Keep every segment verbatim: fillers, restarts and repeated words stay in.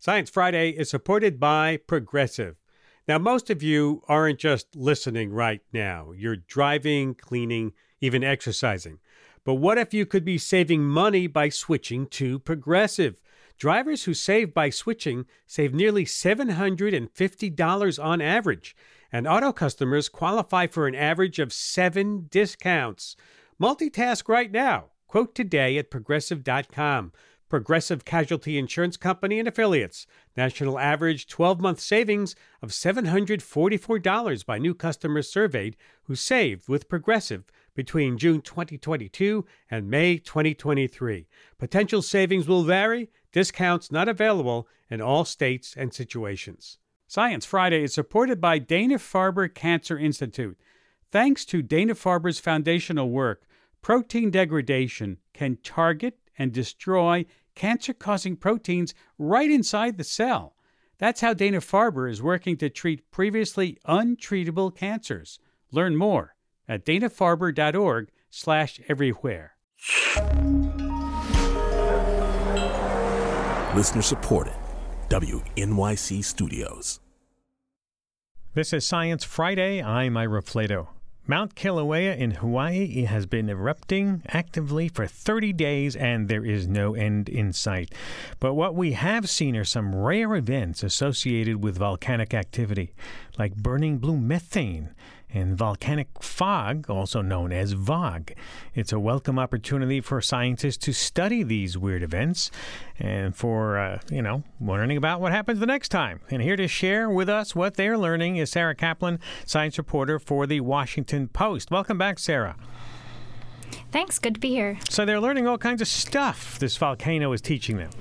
Science Friday is supported by Progressive. Now, most of you aren't just listening right now. You're driving, cleaning, even exercising. But what if you could be saving money by switching to Progressive? Drivers who save by switching save nearly seven hundred fifty dollars on average, and auto customers qualify for an average of seven discounts. Multitask right now. Quote today at progressive dot com. Progressive Casualty Insurance Company and Affiliates. National average twelve-month savings of seven hundred forty-four dollars by new customers surveyed who saved with Progressive between June twenty twenty-two and May twenty twenty-three. Potential savings will vary. Discounts not available in all states and situations. Science Friday is supported by Dana-Farber Cancer Institute. Thanks to Dana-Farber's foundational work, protein degradation can target and destroy cancer-causing proteins right inside the cell. That's how Dana-Farber is working to treat previously untreatable cancers. Learn more at dana-farber.org slash everywhere. Listener supported. W N Y C Studios. This is Science Friday. I'm Ira Flato. Mount Kilauea in Hawaii has been erupting actively for thirty days, and there is no end in sight. But what we have seen are some rare events associated with volcanic activity, like burning blue methane and volcanic fog, also known as V O G. It's a welcome opportunity for scientists to study these weird events and for, uh, you know, learning about what happens the next time. And here to share with us what they're learning is Sarah Kaplan, science reporter for the Washington Post. Welcome back, Sarah. Thanks. Good to be here. So they're learning all kinds of stuff this volcano is teaching them.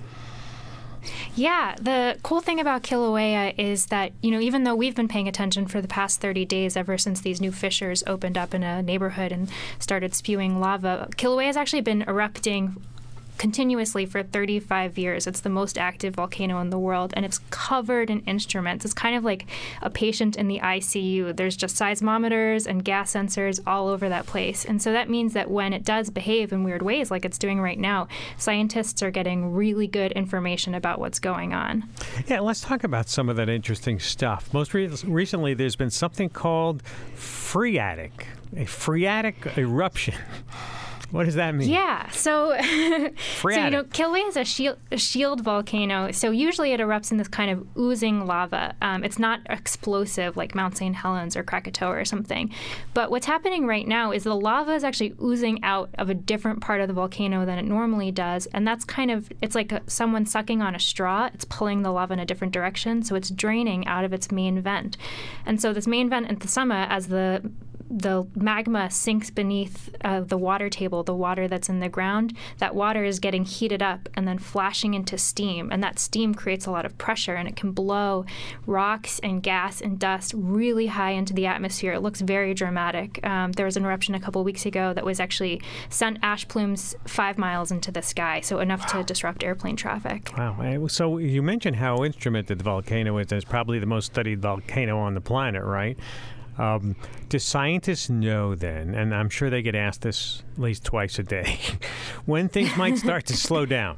Yeah, the cool thing about Kilauea is that, you know, even though we've been paying attention for the past thirty days, ever since these new fissures opened up in a neighborhood and started spewing lava, Kilauea has actually been erupting continuously for thirty-five years. It's the most active volcano in the world, and it's covered in instruments. It's kind of like a patient in the I C U. There's just seismometers and gas sensors all over that place. And so that means that when it does behave in weird ways like it's doing right now, scientists are getting really good information about what's going on. Yeah, let's talk about some of that interesting stuff. Most re- recently, there's been something called phreatic, a phreatic eruption. What does that mean? Yeah, so, so you know, Kilauea is a shield, a shield volcano, so usually it erupts in this kind of oozing lava. Um, it's not explosive like Mount Saint Helens or Krakatoa or something. But what's happening right now is the lava is actually oozing out of a different part of the volcano than it normally does, and that's kind of, it's like a, someone sucking on a straw. It's pulling the lava in a different direction, so it's draining out of its main vent. And so this main vent at the summit, as the the magma sinks beneath uh, the water table, the water that's in the ground, that water is getting heated up and then flashing into steam. And that steam creates a lot of pressure, and it can blow rocks and gas and dust really high into the atmosphere. It looks very dramatic. Um, there was an eruption a couple of weeks ago that was actually sent ash plumes five miles into the sky, so enough wow. to disrupt airplane traffic. Wow. So you mentioned how instrumented the volcano is. It's probably the most studied volcano on the planet, right? Um, do scientists know then, and I'm sure they get asked this at least twice a day, when things might start to slow down?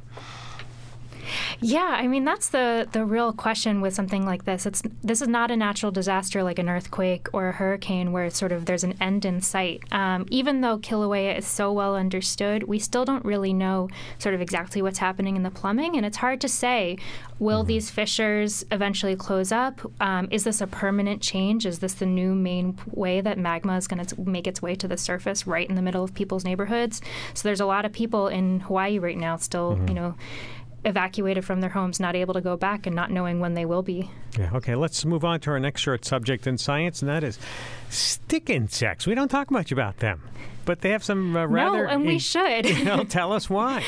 Yeah, I mean, that's the, the real question with something like this. It's this is not a natural disaster like an earthquake or a hurricane where it's sort of there's an end in sight. Um, even though Kilauea is so well understood, we still don't really know sort of exactly what's happening in the plumbing, and it's hard to say, will mm-hmm. these fissures eventually close up? Um, is this a permanent change? Is this the new main way that magma is going to make its way to the surface right in the middle of people's neighborhoods? So there's a lot of people in Hawaii right now still, mm-hmm. you know, evacuated from their homes, not able to go back and not knowing when they will be. Yeah, okay, let's move on to our next short subject in science, and that is stick insects. We don't talk much about them, but they have some uh, rather... No, and we in- should. You know, tell us why.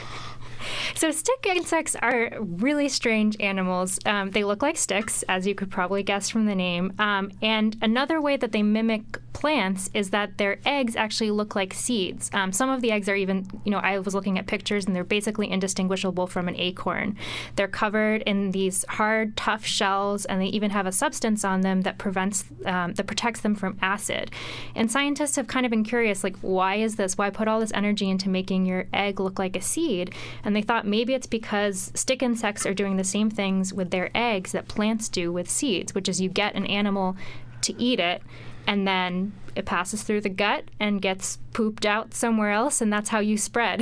So stick insects are really strange animals. Um, they look like sticks, as you could probably guess from the name. Um, and another way that they mimic plants is that their eggs actually look like seeds. Um, some of the eggs are even, you know, I was looking at pictures, and they're basically indistinguishable from an acorn. They're covered in these hard, tough shells, and they even have a substance on them that prevents, um, that protects them from acid. And scientists have kind of been curious, like, why is this? Why put all this energy into making your egg look like a seed? And they thought thought maybe it's because stick insects are doing the same things with their eggs that plants do with seeds, which is you get an animal to eat it, and then it passes through the gut and gets pooped out somewhere else, and that's how you spread.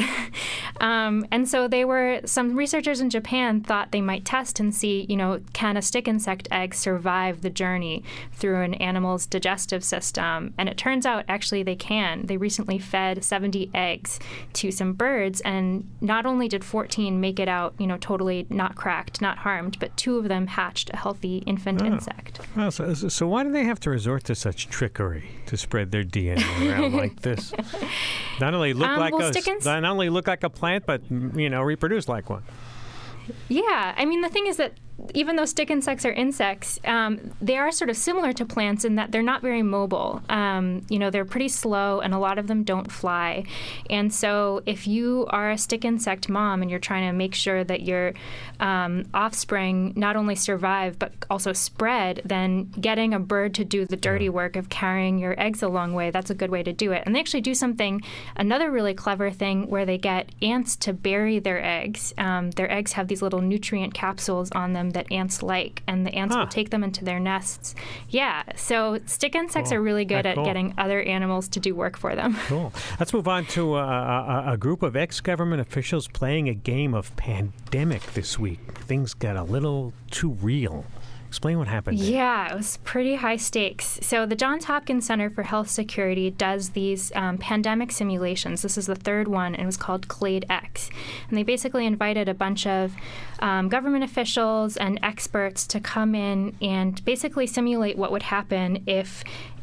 um, and so they were, some researchers in Japan thought they might test and see, you know, can a stick insect egg survive the journey through an animal's digestive system? And it turns out actually they can. They recently fed seventy eggs to some birds, and not only did fourteen make it out, you know, totally not cracked, not harmed, but two of them hatched a healthy infant oh. insect. Well, so, so why do they have to resort to such trickery to spread their D N A around like this? Not only look um, like well, a ins- not only look like a plant, but you know, reproduce like one. Yeah, I mean, the thing is that even though stick insects are insects, um, they are sort of similar to plants in that they're not very mobile. Um, you know, they're pretty slow, and a lot of them don't fly. And so if you are a stick insect mom and you're trying to make sure that your um, offspring not only survive but also spread, then getting a bird to do the dirty work of carrying your eggs a long way, that's a good way to do it. And they actually do something, another really clever thing, where they get ants to bury their eggs. Um, their eggs have these little nutrient capsules on them that ants like, and the ants huh. will take them into their nests. Yeah, so stick insects cool. are really good at cool. getting other animals to do work for them. Cool. Let's move on to uh, a, a group of ex-government officials playing a game of pandemic this week. Things got a little too real. Explain what happened. Yeah, it was pretty high stakes. So the Johns Hopkins Center for Health Security does these um, pandemic simulations. This is the third one, and it was called Clade X. And they basically invited a bunch of um, government officials and experts to come in and basically simulate what would happen if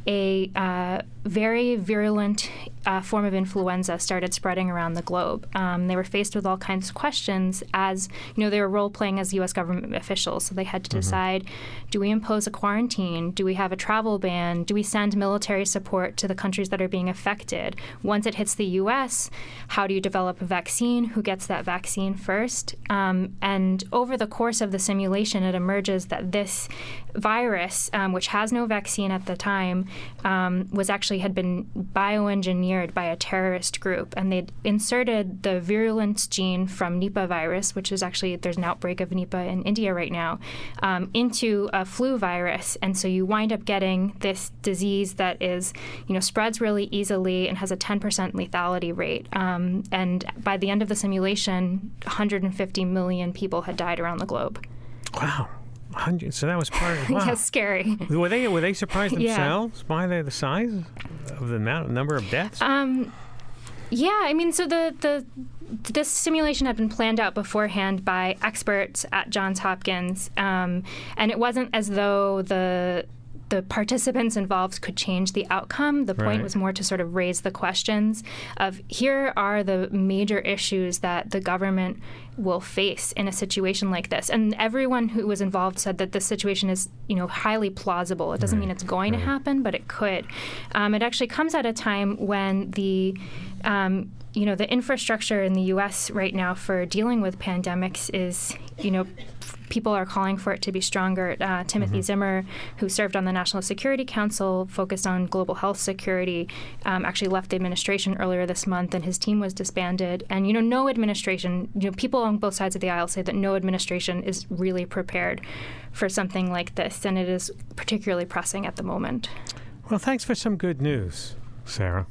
a uh, very virulent uh, form of influenza started spreading around the globe. Um, they were faced with all kinds of questions as, you know, they were role-playing as U S government officials. So they had to mm-hmm. decide, do we impose a quarantine? Do we have a travel ban? Do we send military support to the countries that are being affected? Once it hits the U S, how do you develop a vaccine? Who gets that vaccine first? Um, and over the course of the simulation, it emerges that this virus, um, which has no vaccine at the time, um, was actually had been bioengineered by a terrorist group, and they'd inserted the virulence gene from Nipah virus, which is actually, there's an outbreak of Nipah in India right now, um, into a flu virus. And so you wind up getting this disease that is, you know, spreads really easily and has a ten percent lethality rate. Um, and by the end of the simulation, one hundred fifty million people had died around the globe. Wow. Hundred, so that was part of wow. Yeah, scary. Were they were they surprised themselves yeah. by the, the size of the amount, number of deaths? Um, yeah, I mean, so the the this simulation had been planned out beforehand by experts at Johns Hopkins, um, and it wasn't as though the the participants involved could change the outcome. The point right. was more to sort of raise the questions of, here are the major issues that the government will face in a situation like this. And everyone who was involved said that this situation is, you know, highly plausible. It doesn't right. mean it's going right. to happen, but it could. Um, it actually comes at a time when the um, you know, the infrastructure in the U S right now for dealing with pandemics is, you know, people are calling for it to be stronger. Uh, Timothy mm-hmm. Zimmer, who served on the National Security Council, focused on global health security, um, actually left the administration earlier this month, and his team was disbanded. And, you know, no administration, you know, people on both sides of the aisle say that no administration is really prepared for something like this, and it is particularly pressing at the moment. Well, thanks for some good news, Sarah.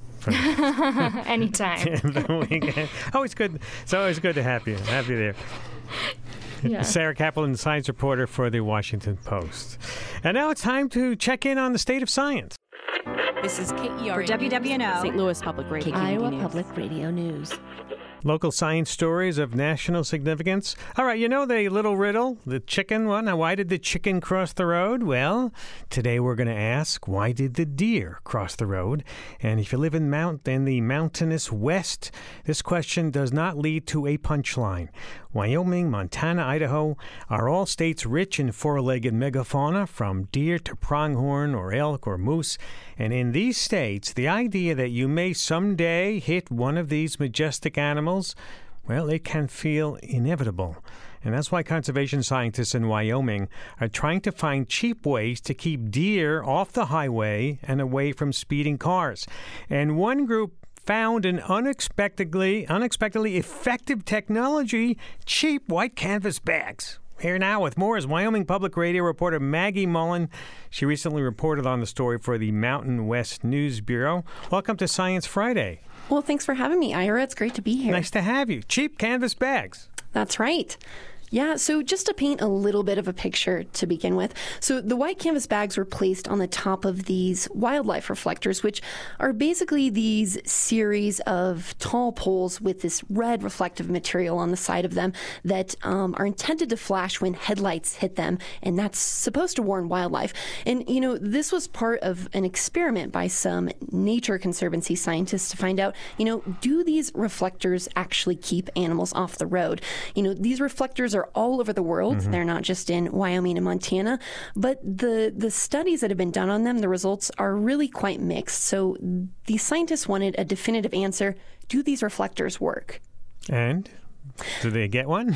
Anytime. Always good. It's always good to have you. Have you there. Yeah. Sarah Kaplan, science reporter for the Washington Post. And now it's time to check in on the state of science. This is K E R A for W W N O, Saint Louis Public Radio, Iowa News. Public Radio News. Local science stories of national significance. All right, you know the little riddle, the chicken one? Now, why did the chicken cross the road? Well, today we're going to ask, why did the deer cross the road? And if you live in Mount in the mountainous West, this question does not lead to a punchline. Wyoming, Montana, Idaho are all states rich in four-legged megafauna, from deer to pronghorn or elk or moose. And in these states, the idea that you may someday hit one of these majestic animals, well, it can feel inevitable. And that's why conservation scientists in Wyoming are trying to find cheap ways to keep deer off the highway and away from speeding cars. And one group found an unexpectedly, unexpectedly effective technology, cheap white canvas bags. Here now with more is Wyoming Public Radio reporter Maggie Mullen. She recently reported on the story for the Mountain West News Bureau. Welcome to Science Friday. Well, thanks for having me, Ira. It's great to be here. Nice to have you. Cheap canvas bags. That's right. Yeah, so just to paint a little bit of a picture to begin with. So the white canvas bags were placed on the top of these wildlife reflectors, which are basically these series of tall poles with this red reflective material on the side of them that um, are intended to flash when headlights hit them, and that's supposed to warn wildlife. And, you know, this was part of an experiment by some Nature Conservancy scientists to find out, you know, do these reflectors actually keep animals off the road? You know, these reflectors are all over the world. Mm-hmm. They're not just in Wyoming and Montana, but the the studies that have been done on them, the results are really quite mixed. So the scientists wanted a definitive answer. Do these reflectors work? And do they get one?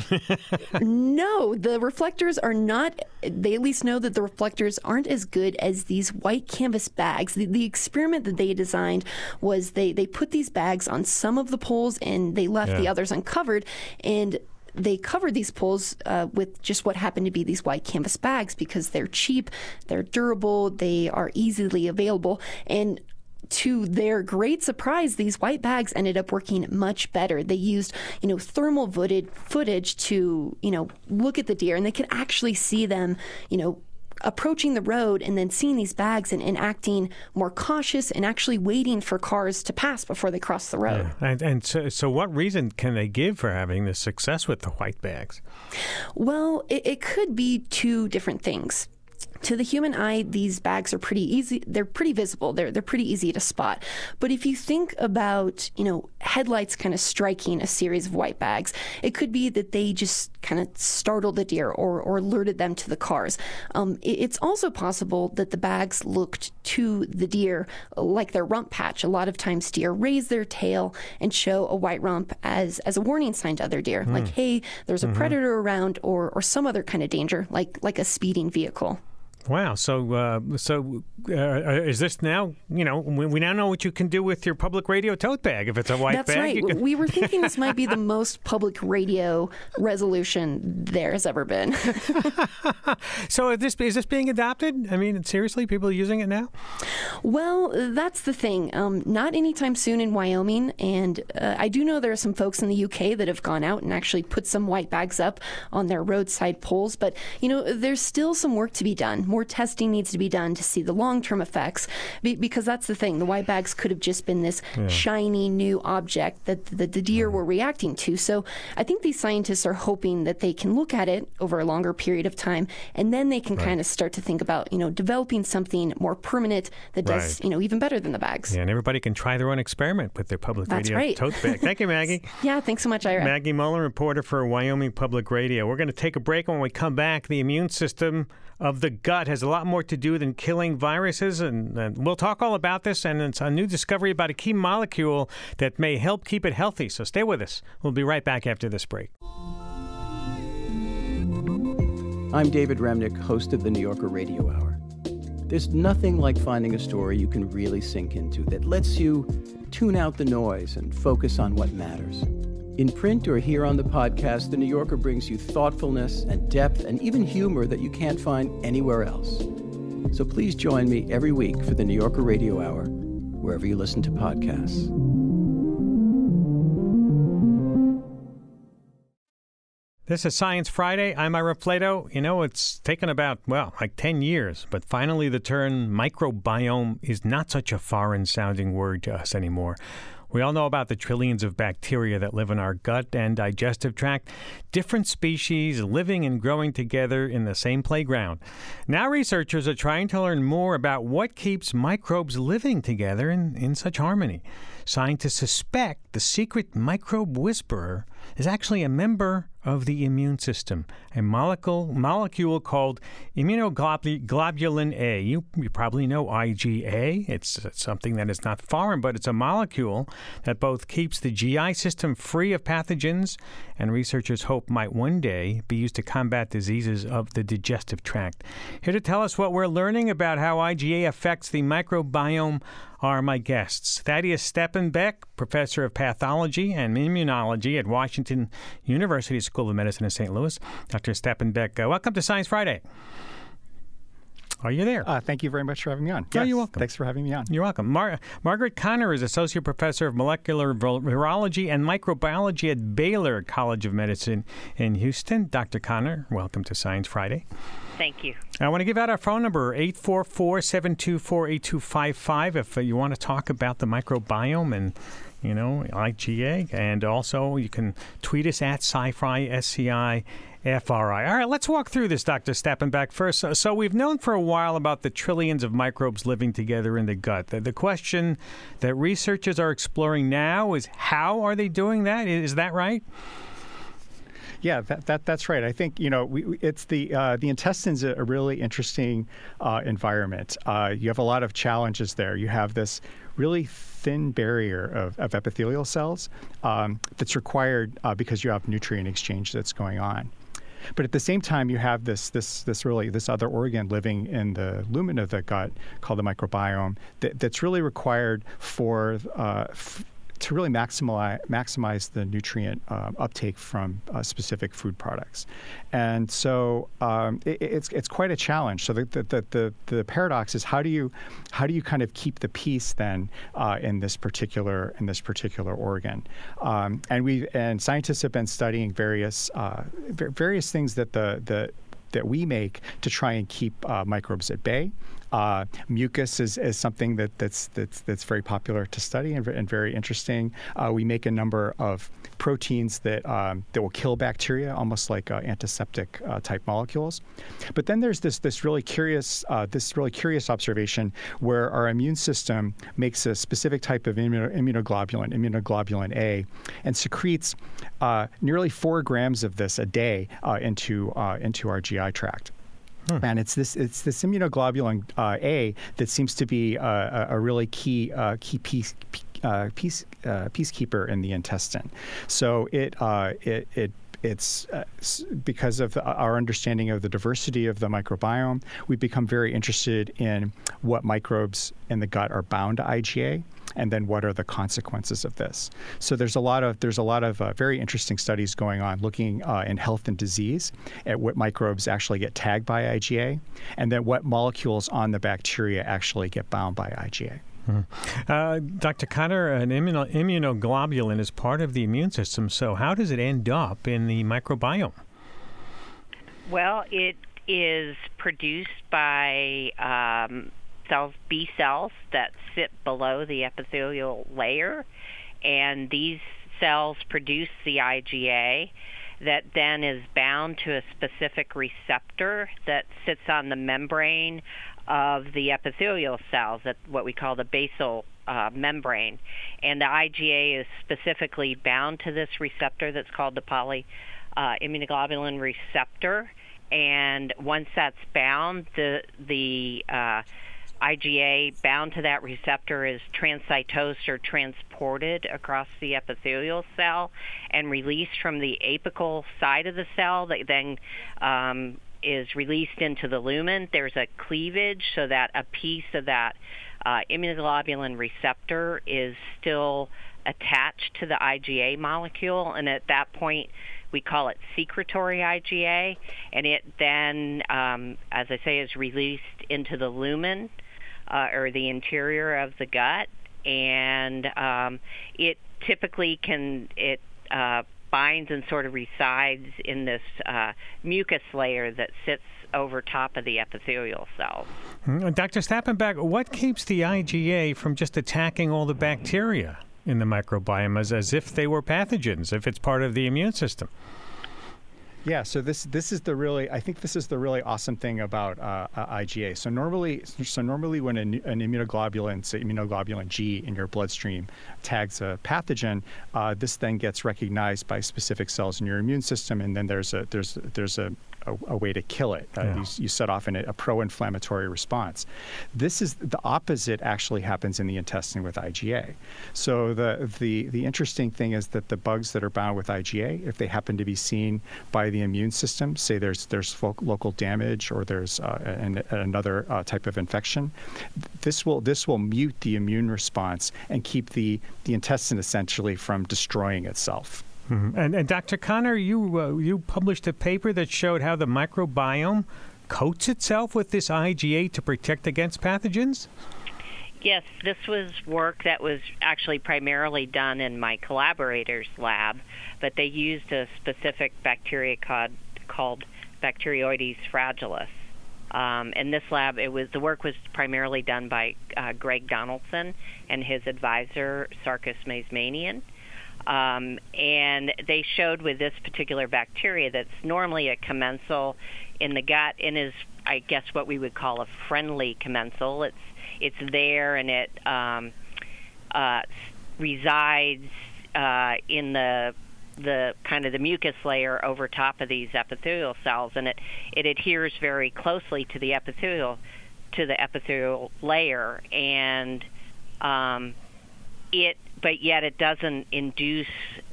No, the reflectors are not, they at least know that the reflectors aren't as good as these white canvas bags. The, the experiment that they designed was they, they put these bags on some of the poles and they left yeah. the others uncovered, and they covered these poles uh, with just what happened to be these white canvas bags because they're cheap, they're durable, they are easily available, and to their great surprise, these white bags ended up working much better. They used, you know, thermal footage, footage to, you know, look at the deer, and they could actually see them, you know, approaching the road and then seeing these bags and, and acting more cautious and actually waiting for cars to pass before they cross the road. Yeah. And, and so, so what reason can they give for having this success with the white bags? Well, it, it could be two different things. To the human eye, these bags are pretty easy. They're pretty visible. They're they're pretty easy to spot. But if you think about, you know, headlights kind of striking a series of white bags, it could be that they just kind of startled the deer or, or alerted them to the cars. Um, it, it's also possible that the bags looked to the deer like their rump patch. A lot of times deer raise their tail and show a white rump as, as a warning sign to other deer, mm. like, hey, there's a mm-hmm. predator around, or, or some other kind of danger, like like a speeding vehicle. Wow. So, uh, so uh, is this now, you know, we, we now know what you can do with your public radio tote bag. If it's a white That's bag. That's right. We were thinking this might be the most public radio resolution there has ever been. So is this, is this being adopted? I mean, seriously, people are using it now? Well, that's the thing. Um, not anytime soon in Wyoming. And uh, I do know there are some folks in the U K that have gone out and actually put some white bags up on their roadside poles. But, you know, there's still some work to be done. More testing needs to be done to see the long-term effects, be- because that's the thing. The white bags could have just been this yeah. shiny new object that the, the deer were reacting to. So I think these scientists are hoping that they can look at it over a longer period of time, and then they can right. kind of start to think about, you know, developing something more permanent that does, right. you know, even better than the bags. Yeah, and everybody can try their own experiment with their public that's radio right. tote bag. Thank you, Maggie. Yeah, thanks so much, Ira. Maggie Mullen, reporter for Wyoming Public Radio. We're going to take a break. When we come back, the immune system of the gut has a lot more to do than killing viruses, and, and we'll talk all about this, and it's a new discovery about a key molecule that may help keep it healthy. So stay with us. We'll be right back after this break. I'm David Remnick, host of the New Yorker Radio Hour. There's nothing like finding a story you can really sink into that lets you tune out the noise and focus on what matters. In print or here on the podcast, The New Yorker brings you thoughtfulness and depth and even humor that you can't find anywhere else. So please join me every week for The New Yorker Radio Hour, wherever you listen to podcasts. This is Science Friday. I'm Ira Plato. You know, it's taken about, well, like ten years, but finally the term microbiome is not such a foreign-sounding word to us anymore. We all know about the trillions of bacteria that live in our gut and digestive tract, different species living and growing together in the same playground. Now researchers are trying to learn more about what keeps microbes living together in, in such harmony. Scientists suspect the secret microbe whisperer is actually a member of the immune system, a molecule molecule called immunoglobulin A. You, you probably know I G A. It's, it's something that is not foreign, but it's a molecule that both keeps the G I system free of pathogens and researchers hope might one day be used to combat diseases of the digestive tract. Here to tell us what we're learning about how I G A affects the microbiome are my guests. Thaddeus Steppenbeck, professor of pathology and immunology at Washington University School of Medicine in Saint Louis. Doctor Steppenbeck, uh, welcome to Science Friday. Are you there? Uh, thank you very much for having me on. Oh, yes, you're welcome. Thanks for having me on. You're welcome. Mar- Margaret Conner is Associate Professor of Molecular Virology and Microbiology at Baylor College of Medicine in Houston. Doctor Conner, welcome to Science Friday. Thank you. I want to give out our phone number, eight four four, seven two four, eight two five five, if uh, you want to talk about the microbiome and, you know, I G A. And also you can tweet us at SciFri, S C I F R I. All right, let's walk through this, Doctor Steppenbeck. First, so, so we've known for a while about the trillions of microbes living together in the gut. The, the question that researchers are exploring now is how are they doing that? Is that right? Yeah, that, that that's right. I think you know we, we, it's the uh, the intestine's a, a really interesting uh, environment. Uh, you have a lot of challenges there. You have this really thin barrier of, of epithelial cells um, that's required uh, because you have nutrient exchange that's going on. But at the same time, you have this this this really this other organ living in the lumen of the gut called the microbiome that, that's really required for uh, f- to really maximize maximize the nutrient uh, uptake from uh, specific food products. And so um, it, it's it's quite a challenge. So the, the the the paradox is how do you how do you kind of keep the peace then uh, in this particular in this particular organ? Um, and we and scientists have been studying various uh, various things that the the that we make to try and keep uh, microbes at bay. Uh, mucus is, is something that, that's that's that's very popular to study and, and very interesting. Uh, we make a number of proteins that um, that will kill bacteria, almost like uh, antiseptic uh, type molecules. But then there's this this really curious uh, this really curious observation where our immune system makes a specific type of immuno- immunoglobulin, immunoglobulin A, and secretes uh, nearly four grams of this a day uh, into uh, into our G I tract. Hmm. And it's this it's this immunoglobulin uh, A that seems to be uh, a, a really key uh, key piece uh, piece uh, peacekeeper in the intestine. So it uh, it it. It's uh, because of the, our understanding of the diversity of the microbiome, we've become very interested in what microbes in the gut are bound to I G A, and then what are the consequences of this. So there's a lot of there's a lot of uh, very interesting studies going on looking uh, in health and disease at what microbes actually get tagged by I G A, and then what molecules on the bacteria actually get bound by I G A. Mm-hmm. Uh, Doctor Conner, an immuno- immunoglobulin is part of the immune system, so how does it end up in the microbiome? Well, it is produced by um, cells, B cells that sit below the epithelial layer, and these cells produce the I G A that then is bound to a specific receptor that sits on the membrane of the epithelial cells, at what we call the basal uh, membrane. And the I G A is specifically bound to this receptor that's called the polyimmunoglobulin uh, receptor. And once that's bound, the the uh, I G A bound to that receptor is transcytosed or transported across the epithelial cell and released from the apical side of the cell that then um, is released into the lumen. There's a cleavage so that a piece of that uh, immunoglobulin receptor is still attached to the I G A molecule, and at that point we call it secretory I G A, and it then, um, as I say, is released into the lumen uh, or the interior of the gut, and um, it typically can, it uh, binds and sort of resides in this uh, mucus layer that sits over top of the epithelial cells. Mm-hmm. Doctor Steppenbeck, what keeps the I G A from just attacking all the bacteria in the microbiome as, as if they were pathogens, if it's part of the immune system? Yeah, so this this is the really I think this is the really awesome thing about uh, I G A. So normally, so normally when an, an immunoglobulin, say immunoglobulin G in your bloodstream, tags a pathogen, uh, this then gets recognized by specific cells in your immune system, and then there's a there's there's a a, a way to kill it. Uh, Yeah. you, you set off in a, a pro-inflammatory response. This is the opposite actually happens in the intestine with I G A. So the, the, the interesting thing is that the bugs that are bound with I G A, if they happen to be seen by the immune system, say there's there's fo- local damage or there's uh, an, another uh, type of infection, this will this will mute the immune response and keep the, the intestine essentially from destroying itself. Mm-hmm. And, and Doctor Connor, you uh, you published a paper that showed how the microbiome coats itself with this I G A to protect against pathogens? Yes, this was work that was actually primarily done in my collaborator's lab, but they used a specific bacteria called, called Bacteroides fragilis. Um, in this lab, it was the work was primarily done by uh, Greg Donaldson and his advisor, Sarkis Mazmanian. Um, and they showed with this particular bacteria that's normally a commensal in the gut and is, I guess, what we would call a friendly commensal. It's it's there and it um, uh, resides uh, in the the kind of the mucus layer over top of these epithelial cells, and it, it adheres very closely to the epithelial to the epithelial layer, and um, it but yet it doesn't induce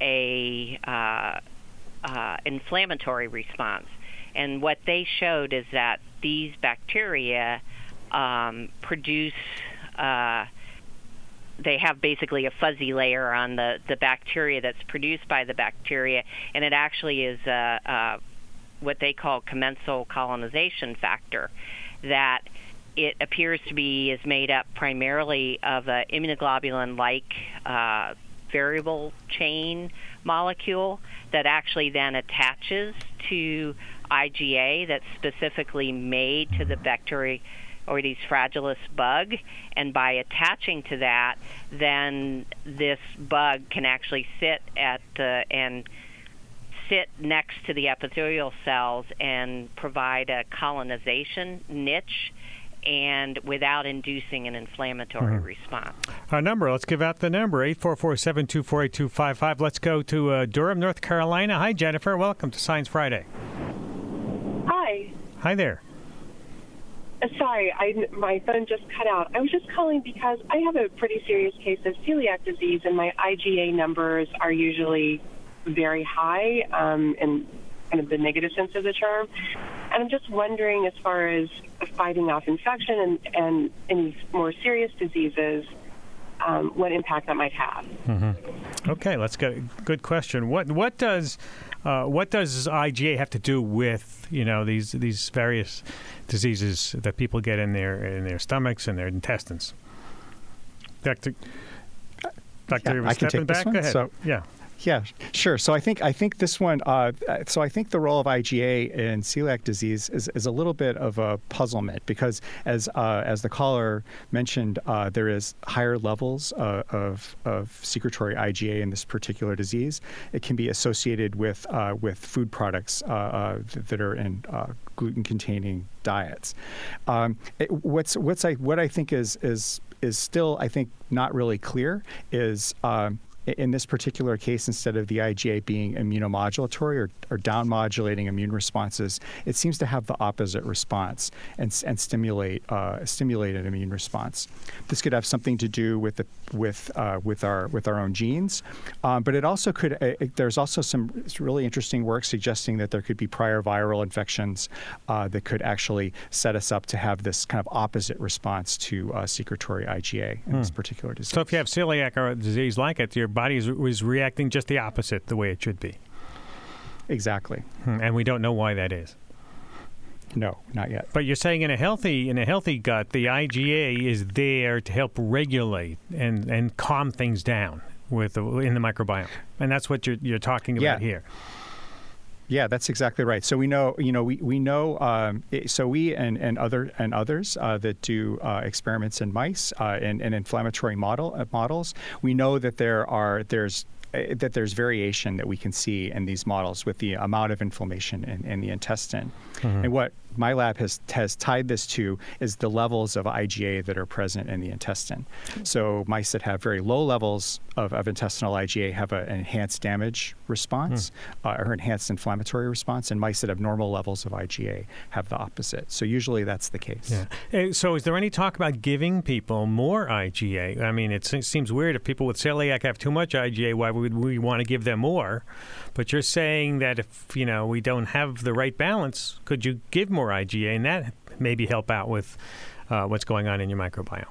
a uh, uh, inflammatory response. And what they showed is that these bacteria um, produce, uh, they have basically a fuzzy layer on the, the bacteria that's produced by the bacteria, and it actually is a, a, what they call commensal colonization factor, that it appears to be is made up primarily of an immunoglobulin-like uh, variable chain molecule that actually then attaches to I G A that's specifically made to the Bacteroides fragilis bug, and by attaching to that, then this bug can actually sit at the and sit next to the epithelial cells and provide a colonization niche, and without inducing an inflammatory mm-hmm. response. Our number, let's give out the number, eight four four, seven two four, eight two five five. Let's go to uh, Durham, North Carolina. Hi, Jennifer. Welcome to Science Friday. Hi. Hi there. Uh, sorry, I, my phone just cut out. I was just calling because I have a pretty serious case of celiac disease, and my I G A numbers are usually very high um, in kind of the negative sense of the term. And I'm just wondering, as far as fighting off infection and, and any more serious diseases, um, what impact that might have. Mm-hmm. Okay, let's go. Good question. What what does uh, what does I G A have to do with, you know, these these various diseases that people get in their in their stomachs and their intestines? Doctor Doctor Yeah, I can take this back. one. Go ahead. So, yeah. Yeah, sure. So I think I think this one. Uh, so I think the role of I G A in celiac disease is, is a little bit of a puzzlement, because as uh, as the caller mentioned, uh, there is higher levels uh, of of secretory I G A in this particular disease. It can be associated with uh, with food products uh, uh, that are in uh, gluten-containing diets. Um, it, what's what's I what I think is is is still I think not really clear is. Um, In this particular case, instead of the I G A being immunomodulatory or, or down-modulating immune responses, it seems to have the opposite response and, and stimulate uh, stimulate an immune response. This could have something to do with the, with uh, with our with our own genes, um, but it also could. Uh, it, there's also some really interesting work suggesting that there could be prior viral infections uh, that could actually set us up to have this kind of opposite response to uh, secretory I G A in hmm. this particular disease. So if you have celiac or a disease like it, your body is, is reacting just the opposite, the way it should be. Exactly. Hmm. And we don't know why that is. No, not yet. But you're saying in a healthy in a healthy gut, the I G A is there to help regulate and, and calm things down with the, in the microbiome, and that's what you're you're talking about yeah. here. Yeah, that's exactly right. So we know, you know, we we know. Um, so we and, and other and others uh, that do uh, experiments in mice uh, and, and inflammatory model uh, models, we know that there are there's that there's variation that we can see in these models with the amount of inflammation in, in the intestine. Mm-hmm. And what my lab has has tied this to is the levels of I G A that are present in the intestine. So mice that have very low levels of, of intestinal I G A have a, an enhanced damage response mm. uh, or enhanced inflammatory response, and mice that have normal levels of I G A have the opposite. So usually that's the case. Yeah. So is there any talk about giving people more I G A? I mean, it seems weird if people with celiac have too much I G A, why would we want to give them more? But you're saying that if, you know, we don't have the right balance, could you give more I G A, and that maybe help out with uh, what's going on in your microbiome?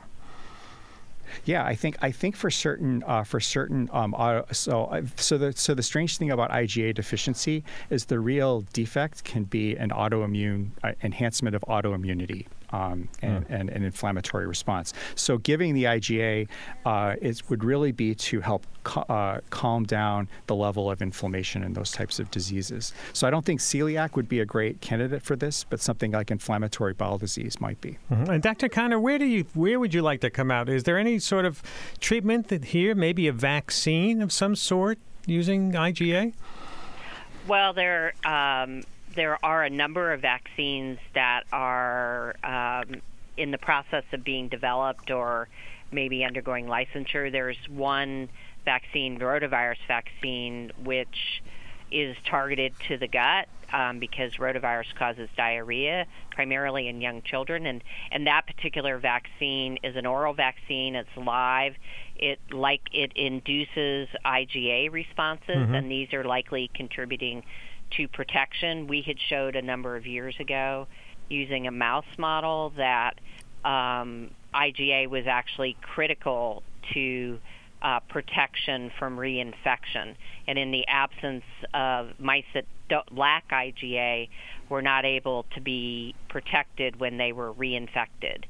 Yeah, I think I think for certain uh, for certain um, uh, so uh, so the so the strange thing about I G A deficiency is the real defect can be an autoimmune uh, enhancement of autoimmunity. Um, and, mm. and an inflammatory response. So giving the I G A uh, is, would really be to help ca- uh, calm down the level of inflammation in those types of diseases. So I don't think celiac would be a great candidate for this, but something like inflammatory bowel disease might be. Mm-hmm. And Doctor Connor, where do you where would you like to come out? Is there any sort of treatment that here, maybe a vaccine of some sort using I G A? Well, there. Um There are a number of vaccines that are um, in the process of being developed or maybe undergoing licensure. There's one vaccine, rotavirus vaccine, which is targeted to the gut um, because rotavirus causes diarrhea, primarily in young children. And, and that particular vaccine is an oral vaccine. It's live. It like it induces I G A responses, mm-hmm. and these are likely contributing to protection. We had showed a number of years ago using a mouse model that um, I G A was actually critical to uh, protection from reinfection. And in the absence of mice that don't lack I G A were not able to be protected when they were reinfected.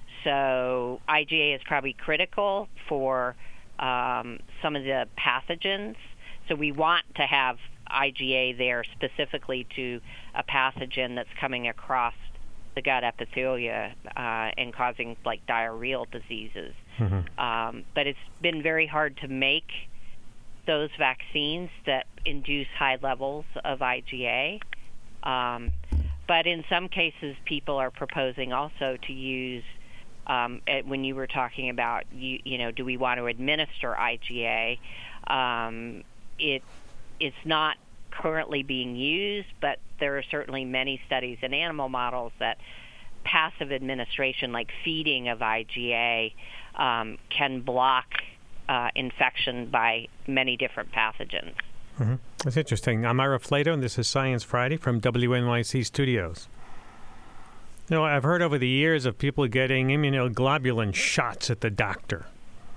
So I G A is probably critical for um, some of the pathogens. So we want to have I G A there specifically to a pathogen that's coming across the gut epithelia uh, and causing like diarrheal diseases. Mm-hmm. Um, but it's been very hard to make those vaccines that induce high levels of I G A. Um, but in some cases, people are proposing also to use, um, when you were talking about, you, you know, do we want to administer I G A? Um, it It's not currently being used, but there are certainly many studies in animal models that passive administration, like feeding of I G A, um, can block uh, infection by many different pathogens. Mm-hmm. That's interesting. I'm Ira Flato, and this is Science Friday from W N Y C Studios. You know, I've heard over the years of people getting immunoglobulin shots at the doctor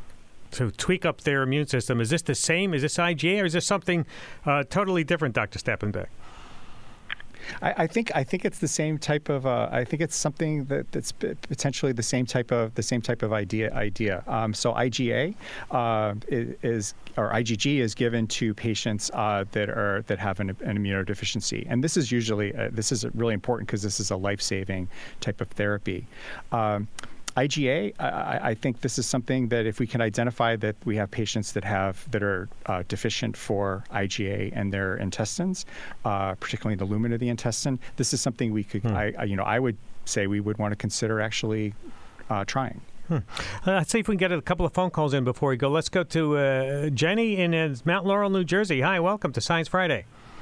to tweak up their immune system. Is this the same? Is this I G A, or is this something uh, totally different, Doctor Steppenbeck? I, I think I think it's the same type of. Uh, I think it's something that, that's potentially the same type of the same type of idea. Idea. Um, so I G A uh, is or I G G is given to patients uh, that are that have an, an immunodeficiency, and this is usually uh, this is really important because this is a life-saving type of therapy. Um, I G A, I, I think this is something that if we can identify that we have patients that have that are uh, deficient for I G A in their intestines, uh, particularly in the lumen of the intestine, this is something we could, hmm. I, I, you know, I would say we would want to consider actually uh, trying. Hmm. Uh, let's see if we can get a couple of phone calls in before we go. Let's go to uh, Jenny in uh, Mount Laurel, New Jersey. Hi, welcome to Science Friday.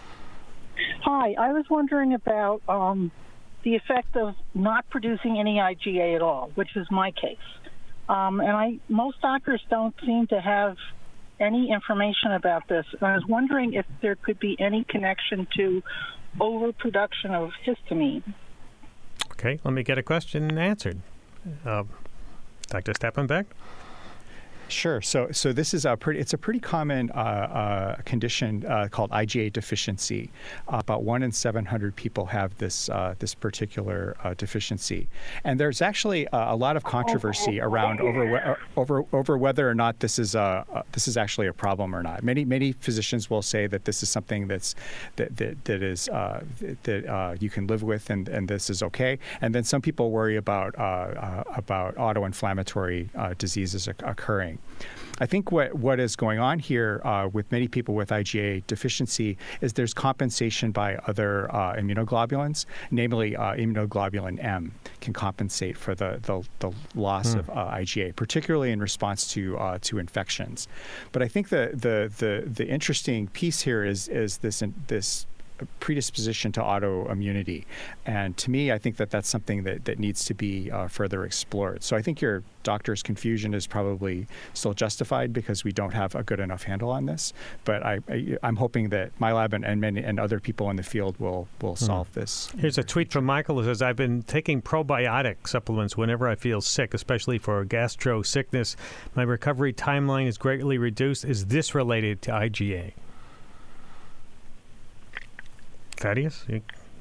Hi, I was wondering about um, the effect of not producing any I G A at all, which is my case. Um, and I most doctors don't seem to have any information about this. And I was wondering if there could be any connection to overproduction of histamine. Okay, let me get a question answered. Uh, Doctor Steppenbeck? Sure. So, so this is a pretty. It's a pretty common uh, uh, condition uh, called I G A deficiency. Uh, about one in seven hundred people have this uh, this particular uh, deficiency, and there's actually uh, a lot of controversy around over over over whether or not this is a uh, this is actually a problem or not. Many many physicians will say that this is something that's that that, that is uh, that uh, you can live with, and, and this is okay. And then some people worry about uh, uh, about autoinflammatory uh, diseases occurring. interesting. I think what, what is going on here uh, with many people with I G A deficiency is there's compensation by other uh, immunoglobulins, namely uh, immunoglobulin M can compensate for the, the, the loss hmm. of uh, I G A, particularly in response to uh, to infections. But I think the the the, the interesting piece here is is this this predisposition to autoimmunity. And to me, I think that that's something that, that needs to be uh, further explored. So I think your doctor's confusion is probably still justified because we don't have a good enough handle on this. But I, I, I'm hoping that my lab and, and many and other people in the field will, will solve hmm. this. Here's a tweet from Michael who says, I've been taking probiotic supplements whenever I feel sick, especially for gastro sickness. My recovery timeline is greatly reduced. Is this related to I G A? Thaddeus? You...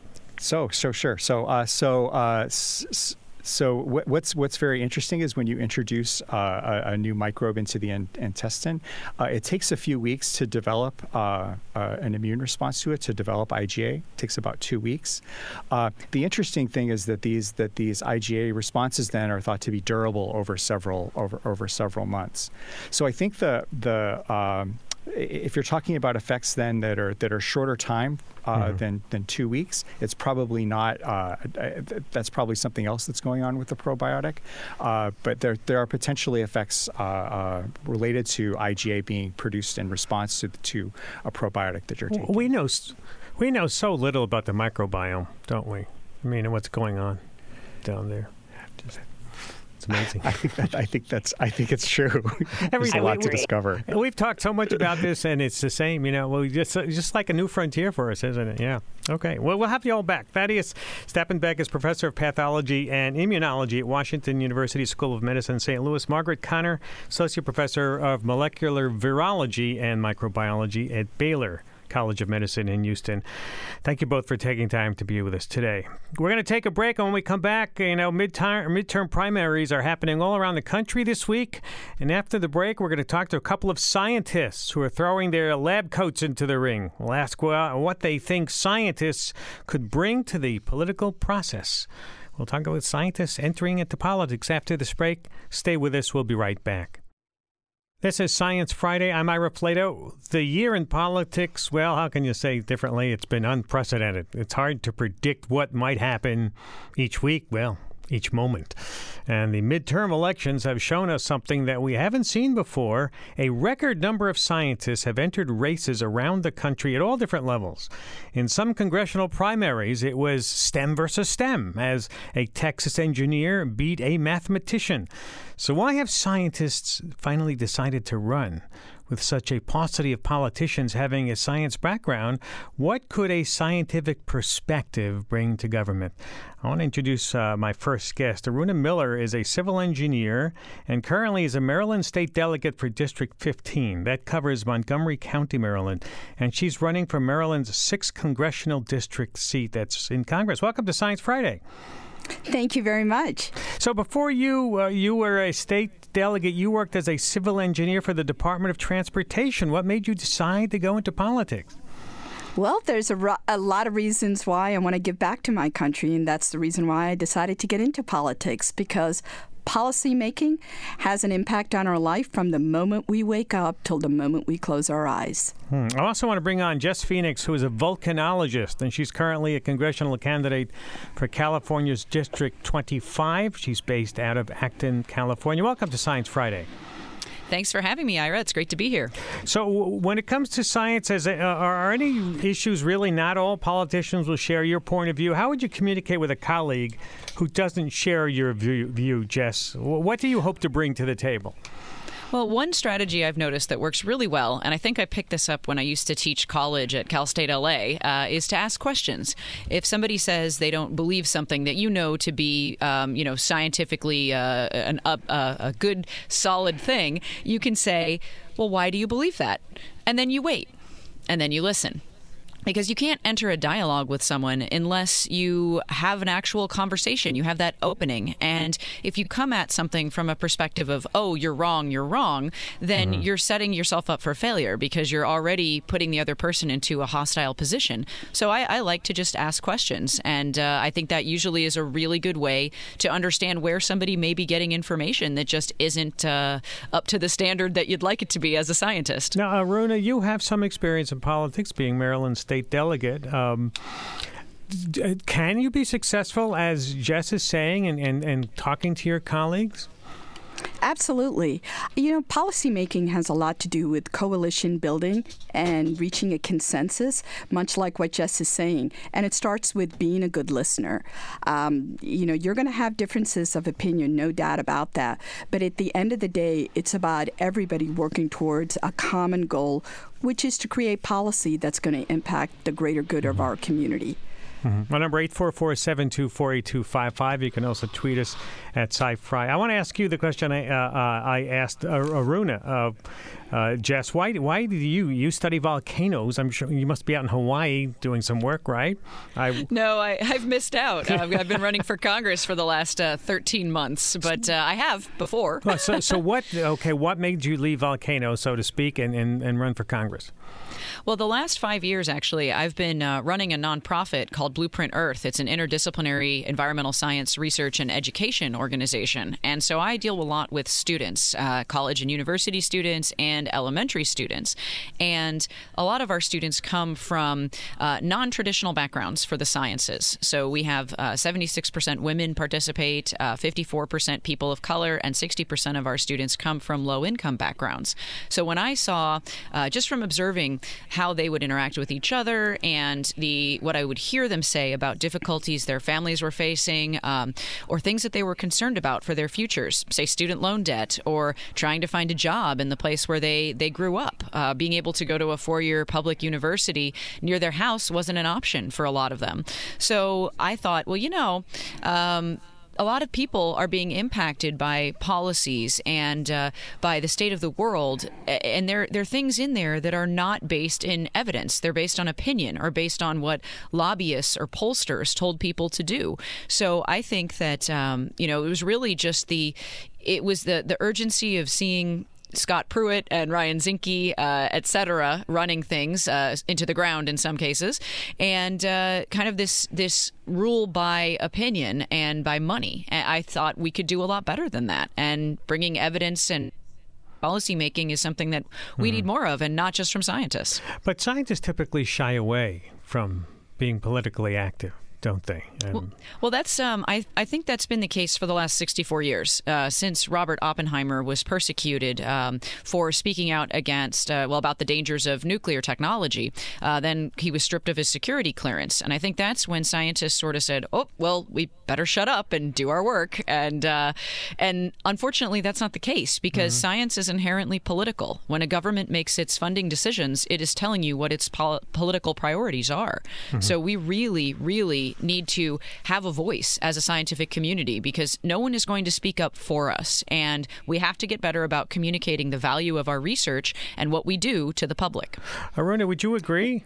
So, so sure. So, uh, so, uh, s- so what, what's what's very interesting is when you introduce uh, a, a new microbe into the in- intestine, uh, it takes a few weeks to develop uh, uh, an immune response to it. To develop I G A, it takes about two weeks. Uh, the interesting thing is that these that these I G A responses then are thought to be durable over several over over several months. So I think the the um, if you're talking about effects then that are that are shorter time uh, mm-hmm. than than two weeks, it's probably not. Uh, that's probably something else that's going on with the probiotic. Uh, but there there are potentially effects uh, uh, related to I G A being produced in response to to a probiotic that you're taking. We know we know so little about the microbiome, don't we? I mean, what's going on down there. Just, it's amazing. I think that, I think that's. I think it's true. There's a lot we, to discover. We've talked so much about this, and it's the same. You know, well, just just like a new frontier for us, isn't it? Yeah. Okay. Well, we'll have you all back. Thaddeus Stappenbeck is professor of pathology and immunology at Washington University School of Medicine, Saint Louis. Margaret Conner, associate professor of molecular virology and microbiology at Baylor College of Medicine in Houston. Thank you both for taking time to be with us today. We're going to take a break, and when we come back, you know, midterm, midterm primaries are happening all around the country this week. And after the break, we're going to talk to a couple of scientists who are throwing their lab coats into the ring. We'll ask well, what they think scientists could bring to the political process. We'll talk about scientists entering into politics after this break. Stay with us. We'll be right back. This is Science Friday. I'm Ira Flato. The year in politics, well, how can you say differently? It's been unprecedented. It's hard to predict what might happen each week, well, each moment. And the midterm elections have shown us something that we haven't seen before. A record number of scientists have entered races around the country at all different levels. In some congressional primaries, it was STEM versus STEM, as a Texas engineer beat a mathematician. So why have scientists finally decided to run? With such a paucity of politicians having a science background, what could a scientific perspective bring to government? I want to introduce uh, my first guest. Aruna Miller is a civil engineer and currently is a Maryland state delegate for District fifteen. That covers Montgomery County, Maryland. And she's running for Maryland's sixth congressional district seat that's in Congress. Welcome to Science Friday. Thank you very much. So before you uh, you were a state delegate, you worked as a civil engineer for the Department of Transportation. What made you decide to go into politics? Well, there's a, ro- a lot of reasons why I want to give back to my country, and that's the reason why I decided to get into politics, because policy making has an impact on our life from the moment we wake up till the moment we close our eyes. Hmm. I also want to bring on Jess Phoenix, who is a volcanologist, and she's currently a congressional candidate for California's District twenty-five. She's based out of Acton, California. Welcome to Science Friday. Thanks for having me, Ira. It's great to be here. So when it comes to science, as a, uh, are any issues really not all politicians will share your point of view? How would you communicate with a colleague who doesn't share your view, view, Jess? What do you hope to bring to the table? Well, one strategy I've noticed that works really well, and I think I picked this up when I used to teach college at Cal State L A, uh, is to ask questions. If somebody says they don't believe something that you know to be, um, you know, scientifically uh, an, uh, a good, solid thing, you can say, well, why do you believe that? And then you wait, and then you listen. Because you can't enter a dialogue with someone unless you have an actual conversation. You have that opening. And if you come at something from a perspective of, oh, you're wrong, you're wrong, then mm-hmm. you're setting yourself up for failure because you're already putting the other person into a hostile position. So I, I like to just ask questions. And uh, I think that usually is a really good way to understand where somebody may be getting information that just isn't uh, up to the standard that you'd like it to be as a scientist. Now, Aruna, you have some experience in politics, being Maryland State delegate. Um, can you be successful, as Jess is saying, and, and, and talking to your colleagues? Absolutely. You know, policymaking has a lot to do with coalition building and reaching a consensus, much like what Jess is saying. And it starts with being a good listener. Um, you know, you're going to have differences of opinion, no doubt about that. But at the end of the day, it's about everybody working towards a common goal, which is to create policy that's going to impact the greater good mm-hmm. of our community. Mm-hmm. My number eight four four, seven two four, eight two five five. You can also tweet us at SciFri. I want to ask you the question I uh, uh, I asked uh, Aruna. Uh, uh, Jess, why why do you you study volcanoes? I'm sure you must be out in Hawaii doing some work, right? I... No, I, I've missed out. I've, I've been running for Congress for the last uh, thirteen months, but uh, I have before. Well, so so what? Okay, what made you leave volcanoes, so to speak, and, and, and run for Congress? Well, the last five years, actually, I've been uh, running a nonprofit called Blueprint Earth. It's an interdisciplinary environmental science research and education organization. And so I deal a lot with students, uh, college and university students and elementary students. And a lot of our students come from uh, non-traditional backgrounds for the sciences. So we have uh, seventy-six percent women participate, uh, fifty-four percent people of color, and sixty percent of our students come from low-income backgrounds. So when I saw, uh, just from observing how they would interact with each other and the what I would hear them say about difficulties their families were facing um, or things that they were concerned about for their futures, say student loan debt or trying to find a job in the place where they, they grew up. Uh, being able to go to a four-year public university near their house wasn't an option for a lot of them. So I thought, well, you know, um, a lot of people are being impacted by policies and uh, by the state of the world, and there, there are things in there that are not based in evidence. They're based on opinion or based on what lobbyists or pollsters told people to do. So I think that, um, you know, it was really just the, it was the, the urgency of seeing Scott Pruitt and Ryan Zinke, uh, et cetera, running things uh, into the ground in some cases, and uh, kind of this this rule by opinion and by money. I thought we could do a lot better than that, and bringing evidence and policy making is something that we mm-hmm. need more of, and not just from scientists. But scientists typically shy away from being politically active, don't they? Um, well, well, that's um, I, I think that's been the case for the last sixty-four years, uh, since Robert Oppenheimer was persecuted um, for speaking out against, uh, well, about the dangers of nuclear technology. Uh, then he was stripped of his security clearance. And I think that's when scientists sort of said, oh, well, we better shut up and do our work. And uh, and unfortunately, that's not the case, because mm-hmm. science is inherently political. When a government makes its funding decisions, it is telling you what its pol- political priorities are. Mm-hmm. So we really, really need to have a voice as a scientific community, because no one is going to speak up for us. And we have to get better about communicating the value of our research and what we do to the public. Aruna, would you agree?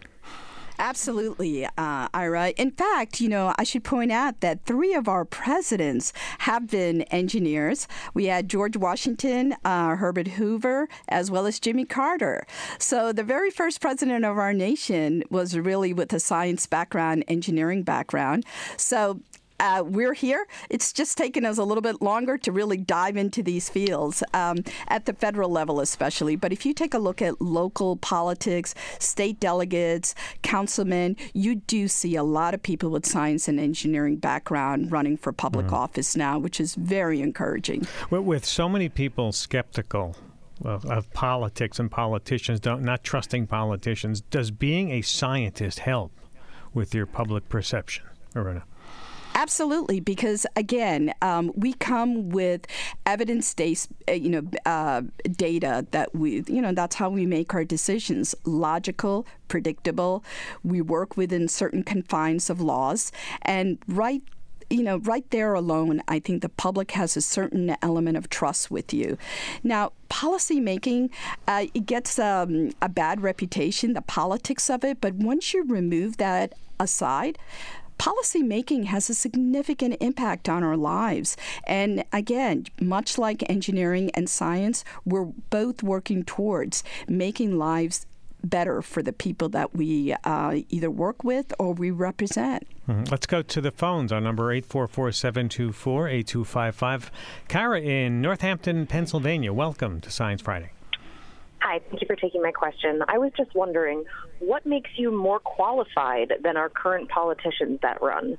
Absolutely, uh, Ira. In fact, you know, I should point out that three of our presidents have been engineers. We had George Washington, uh, Herbert Hoover, as well as Jimmy Carter. So the very first president of our nation was really with a science background, engineering background. So Uh, we're here. It's just taken us a little bit longer to really dive into these fields, um, at the federal level especially. But if you take a look at local politics, state delegates, councilmen, you do see a lot of people with science and engineering background running for public mm-hmm. office now, which is very encouraging. With, with so many people skeptical of, of politics and politicians, don't, not trusting politicians, does being a scientist help with your public perception, Aruna? Absolutely, because again, um, we come with evidence-based, uh, you know, uh, data that we, you know, that's how we make our decisions. Logical, predictable. We work within certain confines of laws, and right you know, right there alone, I think the public has a certain element of trust with you. Now, policy making, uh, it gets um, a bad reputation, the politics of it, but once you remove that aside, policy making has a significant impact on our lives. And again, much like engineering and science, we're both working towards making lives better for the people that we uh, either work with or we represent. Mm-hmm. Let's go to the phones. Our number eight four four, seven two four, eight two five five. Kara in Northampton, Pennsylvania. Welcome to Science Friday. Hi, thank you for taking my question. I was just wondering, what makes you more qualified than our current politicians that run?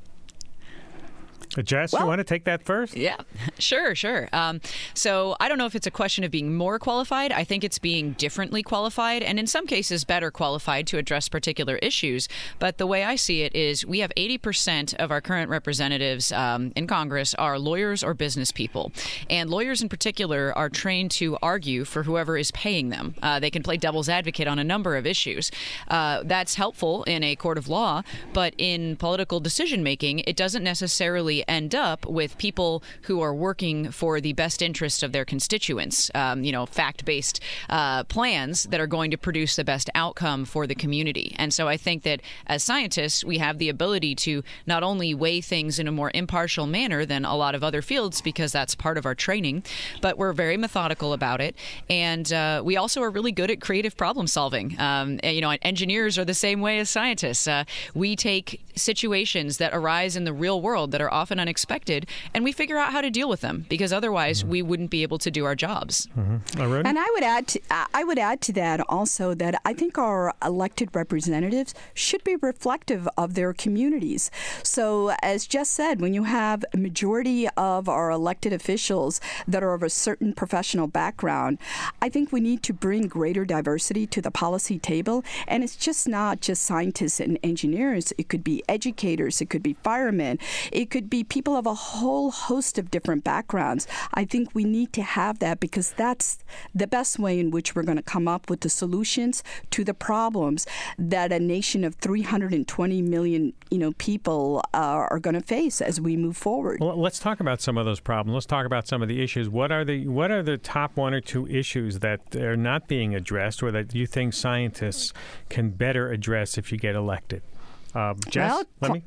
Jess, well, you want to take that first? Yeah, sure, sure. Um, so I don't know if it's a question of being more qualified. I think it's being differently qualified and in some cases better qualified to address particular issues. But the way I see it is we have eighty percent of our current representatives um, in Congress are lawyers or business people. And lawyers in particular are trained to argue for whoever is paying them. Uh, they can play devil's advocate on a number of issues. Uh, that's helpful in a court of law, but in political decision making, it doesn't necessarily end up with people who are working for the best interest of their constituents, um, you know, fact-based uh, plans that are going to produce the best outcome for the community. And so I think that as scientists, we have the ability to not only weigh things in a more impartial manner than a lot of other fields, because that's part of our training, but we're very methodical about it. And uh, we also are really good at creative problem solving. Um, and, you know, engineers are the same way as scientists. Uh, we take situations that arise in the real world that are often unexpected, and we figure out how to deal with them, because otherwise mm-hmm. we wouldn't be able to do our jobs. Mm-hmm. And I would add to, I would add to that also that I think our elected representatives should be reflective of their communities. So as Jess said, when you have a majority of our elected officials that are of a certain professional background, I think we need to bring greater diversity to the policy table. And it's just not just scientists and engineers. It could be educators. It could be firemen. It could be people of a whole host of different backgrounds. I think we need to have that, because that's the best way in which we're going to come up with the solutions to the problems that a nation of three hundred twenty million, you know, people uh, are going to face as we move forward. Well, let's talk about some of those problems. Let's talk about some of the issues. What are the what are the top one or two issues that are not being addressed, or that you think scientists can better address if you get elected? Uh, Jess, well, let me.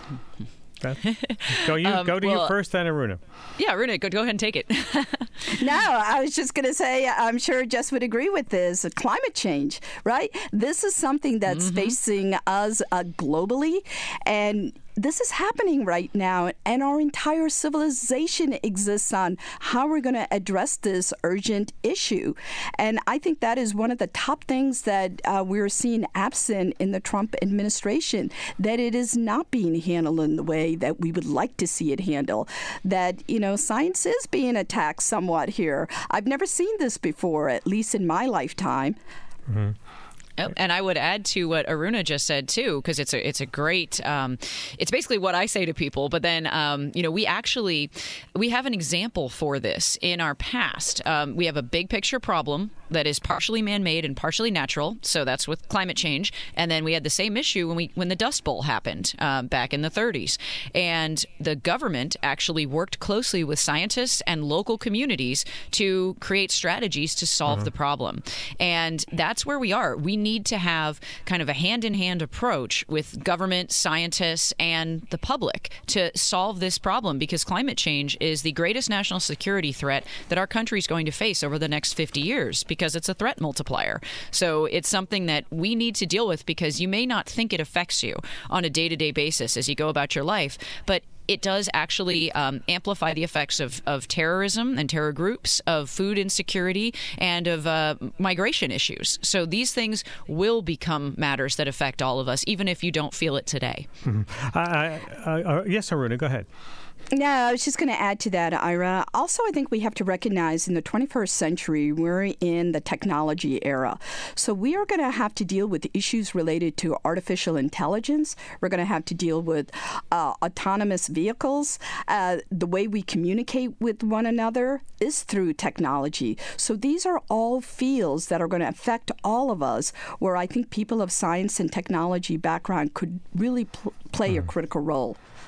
Go you um, go to well, you first, then Aruna. Yeah, Aruna, go, go ahead and take it. No, I was just going to say, I'm sure Jess would agree with this. Climate change, right? This is something that's mm-hmm. facing us uh, globally, and this is happening right now, and our entire civilization exists on how we're going to address this urgent issue. And I think that is one of the top things that uh, we're seeing absent in the Trump administration, that it is not being handled in the way that we would like to see it handled. That, you know, science is being attacked somewhat here. I've never seen this before, at least in my lifetime. Mm-hmm. And I would add to what Aruna just said too, because it's a it's a great um, it's basically what I say to people. But then um, you know we actually we have an example for this in our past. Um, we have a big picture problem that is partially man-made and partially natural. So that's with climate change. And then we had the same issue when we when the Dust Bowl happened um, back in the thirties. And the government actually worked closely with scientists and local communities to create strategies to solve mm-hmm. the problem. And that's where we are. We need to have kind of a hand-in-hand approach with government, scientists, and the public to solve this problem, because climate change is the greatest national security threat that our country is going to face over the next fifty years, because it's a threat multiplier. So it's something that we need to deal with, because you may not think it affects you on a day-to-day basis as you go about your life, but it does actually um, amplify the effects of, of terrorism and terror groups, of food insecurity, and of uh, migration issues. So these things will become matters that affect all of us, even if you don't feel it today. Mm-hmm. uh, uh, uh, yes, Aruna, go ahead. No, I was just going to add to that, Ira. Also, I think we have to recognize in the twenty-first century, we're in the technology era. So we are going to have to deal with issues related to artificial intelligence. We're going to have to deal with uh, autonomous vehicles. Uh, the way we communicate with one another is through technology. So these are all fields that are going to affect all of us, where I think people of science and technology background could really pl- play mm. a critical role.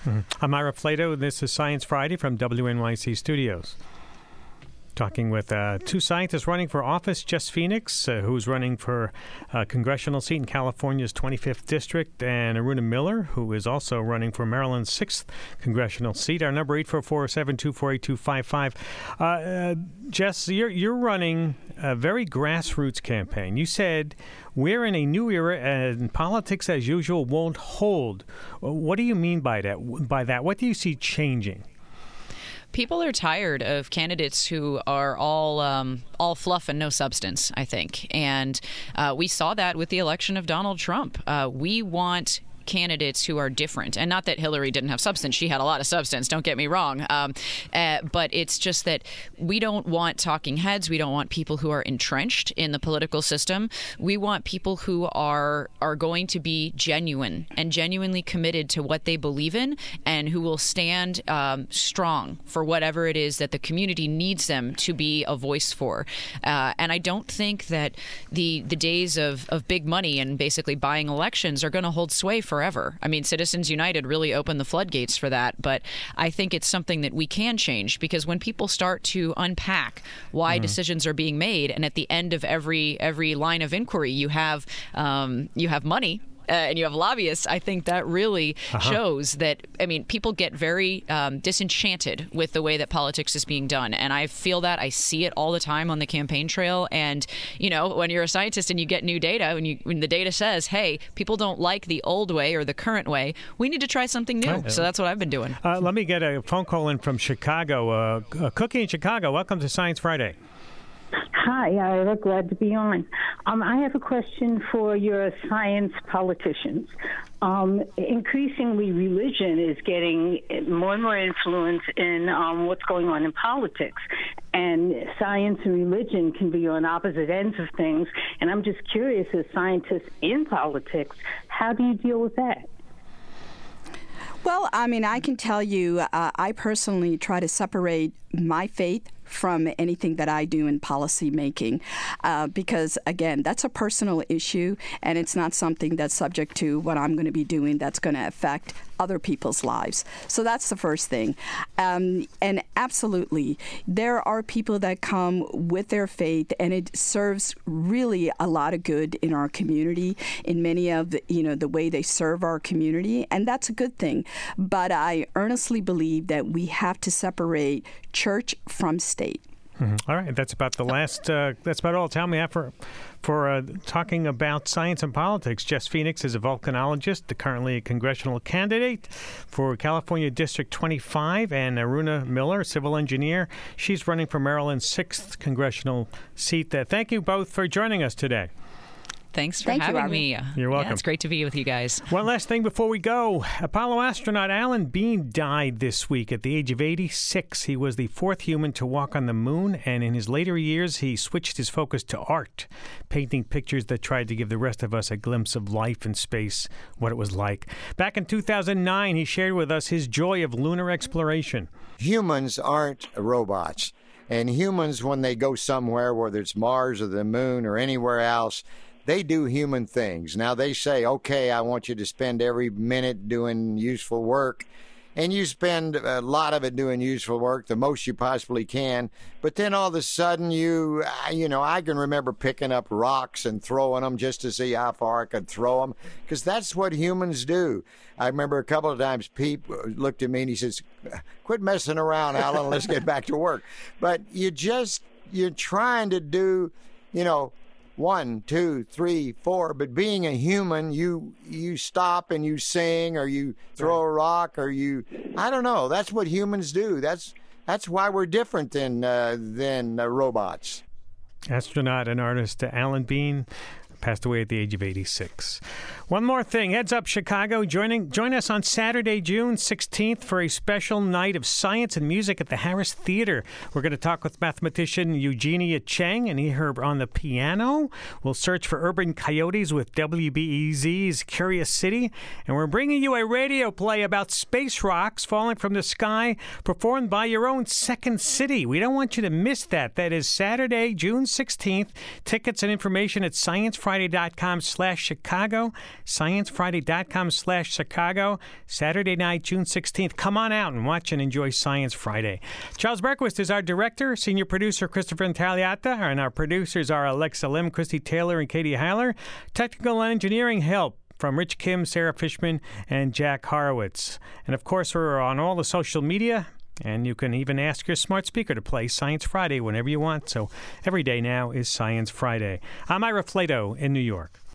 Mm-hmm. I'm Ira Flato. This is Science Friday from W N Y C Studios. Talking with uh, two scientists running for office, Jess Phoenix, uh, who's running for a congressional seat in California's twenty-fifth district, and Aruna Miller, who is also running for Maryland's sixth congressional seat. Our number, eight four four, seven two four, eight two five five. Uh, uh, Jess, you're, you're running a very grassroots campaign. You said, we're in a new era and politics as usual won't hold. What do you mean by that? By that? What do you see changing? People are tired of candidates who are all um, all fluff and no substance, I think. And uh, we saw that with the election of Donald Trump. Uh, we want candidates who are different. And not that Hillary didn't have substance. She had a lot of substance, don't get me wrong. Um, uh, but it's just that we don't want talking heads. We don't want people who are entrenched in the political system. We want people who are are going to be genuine and genuinely committed to what they believe in, and who will stand um, strong for whatever it is that the community needs them to be a voice for. Uh, and I don't think that the the days of, of big money and basically buying elections are going to hold sway for forever. I mean, Citizens United really opened the floodgates for that, but I think it's something that we can change, because when people start to unpack why mm. decisions are being made, and at the end of every every line of inquiry, you have um, you have money. Uh, and you have lobbyists, I think that really uh-huh. shows that, I mean, people get very um, disenchanted with the way that politics is being done. And I feel that. I see it all the time on the campaign trail. And, you know, when you're a scientist and you get new data, when, you, when the data says, hey, people don't like the old way or the current way, we need to try something new. Right. So that's what I've been doing. Uh, let me get a phone call in from Chicago. Uh, Cookie in Chicago, welcome to Science Friday. Hi, Ira. Glad to be on. Um, I have a question for your science politicians. Um, increasingly, religion is getting more and more influence in um, what's going on in politics. And science and religion can be on opposite ends of things. And I'm just curious, as scientists in politics, how do you deal with that? Well, I mean, I can tell you, uh, I personally try to separate my faith from anything that I do in policy making, uh, because, again, that's a personal issue, and it's not something that's subject to what I'm going to be doing that's going to affect other people's lives. So that's the first thing. Um, and absolutely, there are people that come with their faith, and it serves really a lot of good in our community, in many of the, you know, the way they serve our community, and that's a good thing. But I earnestly believe that we have to separate church from state. Mm-hmm. All right, that's about the last. Uh, that's about all time we have for for uh, talking about science and politics. Jess Phoenix is a volcanologist, currently a congressional candidate for California District twenty-five, and Aruna Miller, civil engineer. She's running for Maryland's sixth congressional seat. Uh, thank you both for joining us today. Thanks for Thank having you, me. You're welcome. Yeah, it's great to be with you guys. One last thing before we go. Apollo astronaut Alan Bean died this week at the age of eighty-six. He was the fourth human to walk on the moon, and in his later years, he switched his focus to art, painting pictures that tried to give the rest of us a glimpse of life in space, what it was like. Back in two thousand nine, he shared with us his joy of lunar exploration. Humans aren't robots. And humans, when they go somewhere, whether it's Mars or the moon or anywhere else, they do human things. Now, they say, okay, I want you to spend every minute doing useful work. And you spend a lot of it doing useful work, the most you possibly can. But then all of a sudden, you, you know, I can remember picking up rocks and throwing them just to see how far I could throw them, because that's what humans do. I remember a couple of times Pete looked at me and he says, quit messing around, Alan, let's get back to work. But you just, you're trying to do, you know, one, two, three, four. But being a human, you you stop and you sing, or you throw a rock, or you, I don't know. That's what humans do. That's that's why we're different than uh, than uh, robots. Astronaut and artist Alan Bean passed away at the age of eighty-six. One more thing. Heads Up Chicago. Joining, join us on Saturday, June sixteenth for a special night of science and music at the Harris Theater. We're going to talk with mathematician Eugenia Cheng and hear her on the piano. We'll search for urban coyotes with W B E Z's Curious City. And we're bringing you a radio play about space rocks falling from the sky, performed by your own Second City. We don't want you to miss that. That is Saturday, June sixteenth. Tickets and information at Science Friday. sciencefriday.com slash Chicago, sciencefriday.com slash Chicago, Saturday night, June sixteenth. Come on out and watch and enjoy Science Friday. Charles Berquist is our director, senior producer Christopher Intagliata, and our producers are Alexa Lim, Christy Taylor, and Katie Heiler. Technical and engineering help from Rich Kim, Sarah Fishman, and Jack Horowitz. And of course, we're on all the social media. And you can even ask your smart speaker to play Science Friday whenever you want. So every day now is Science Friday. I'm Ira Flato in New York.